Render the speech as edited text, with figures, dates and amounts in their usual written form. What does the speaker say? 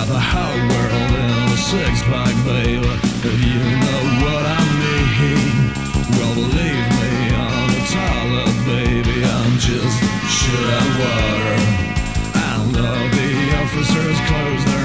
the whole world in a six-pack, baby, if you know what I mean. Well, believe me, on the toilet, baby, I'm just shit out water. And all the officers close their